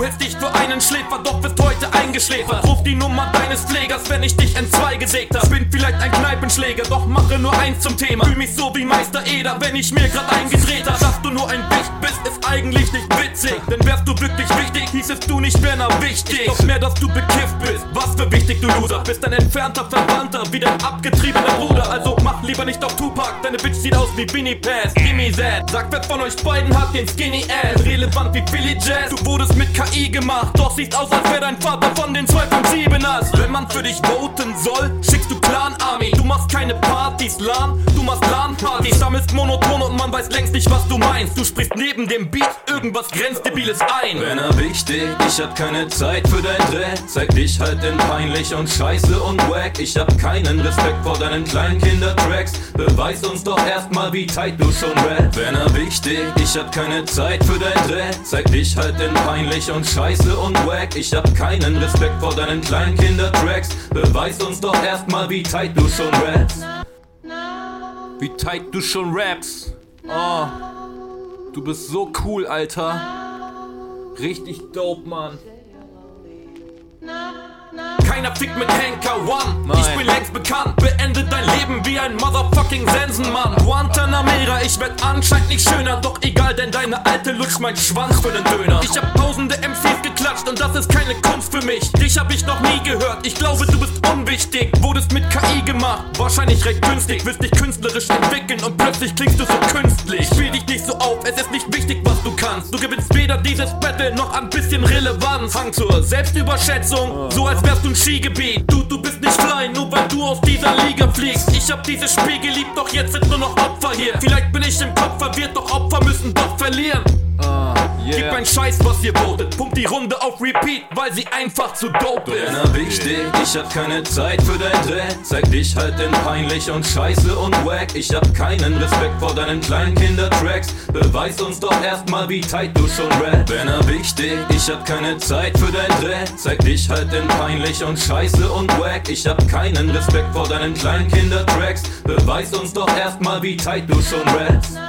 hältst dich für einen Schläfer, doch bist heute eingeschläfert. Ruf die Nummer deines Pflegers, wenn ich dich in zwei gesägt hab. Bin vielleicht ein Kneipenschläger, doch mache nur eins zum Thema. Fühl mich so wie Meister Eder, wenn ich mir grad eingedreht hab. Dass du nur ein Wicht bist, ist eigentlich nicht witzig. Denn wärst du wirklich wichtig, hießest du nicht Werner wichtig. Doch mehr, dass du bekifft bist, was für wichtig, du Loser. Bist ein entfernter Verwandter, wie dein abgetriebener Bruder. Also mach lieber nicht auf Tupac, deine Bitch sieht aus wie Vinnie Pass. Gimme that, sag, wer von euch beiden hat den Skinny Ass. Relevant wie Philly Jazz, du wurdest mit KI gemacht. Doch siehst aus, als wär dein Vater von den 257ers. Wenn man für dich voten soll, schickst du Clan Army. Du machst keine Partys, LAN, du machst LAN-Partys. Sammelst monoton und man weiß längst nicht, was du meinst. Du sprichst neben dem Beat irgendwas Grenzdebiles ein. Werner wichtig, ich hab keine Zeit für dein Dreck. Zeig dich halt in peinlich und scheiße und wack. Ich hab keinen Respekt vor deinen kleinen Kindertracks. Beweis uns doch erstmal, wie tight du schon rap. Werner wichtig, ich hab keine Zeit für dein Dreck. Zeig dich halt in peinlich und scheiße und wack. Ich hab keinen Respekt vor deinen kleinen Kindertracks. Beweis uns doch erstmal, wie tight du schon rappst. Wie tight du schon rappst. Oh, du bist so cool, Alter. Richtig dope, Mann. Keiner fickt mit Henker One. Nein. Ich bin längst bekannt. Beende dein Leben wie ein motherfucking Sensenmann. Guantanamera, ich werd anscheinend nicht schöner. Doch egal, denn deine Alte lutscht meinen Schwanz für den Döner. Ich hab tausende MCs geklatscht und das ist keine Kunst für mich. Dich hab ich noch nie gehört. Ich glaube, du bist unwichtig. Wurdest mit KI gemacht, wahrscheinlich recht günstig. Willst dich künstlerisch entwickeln und plötzlich klingst du so künstlich. Spiel dich nicht so auf, es ist nicht wichtig, was du kannst. Du gewinnst weder dieses Battle noch ein bisschen Relevanz. Hang zur Selbstüberschätzung, so als wärst du ein Skigebiet. Du bist nicht klein, nur weil du aus dieser Liga fliegst. Ich hab dieses Spiel geliebt, doch jetzt sind nur noch Opfer hier. Vielleicht bin ich im Kopf verwirrt, doch Opfer müssen doch verlieren. Gib ein Scheiß, was ihr votet. Pumpt die Runde auf Repeat, weil sie einfach zu dope ist. Werner wichtig, ich hab keine Zeit für dein Dreck. Zeig dich halt in peinlich und scheiße und wack. Ich hab keinen Respekt vor deinen kleinen Kindertracks. Beweis uns doch erstmal, wie tight du schon rap. Werner wichtig, ich hab keine Zeit für dein Dreck. Zeig dich halt in peinlich und scheiße und wack. Ich hab keinen Respekt vor deinen kleinen Kindertracks. Beweis uns doch erstmal, wie tight du schon rappst.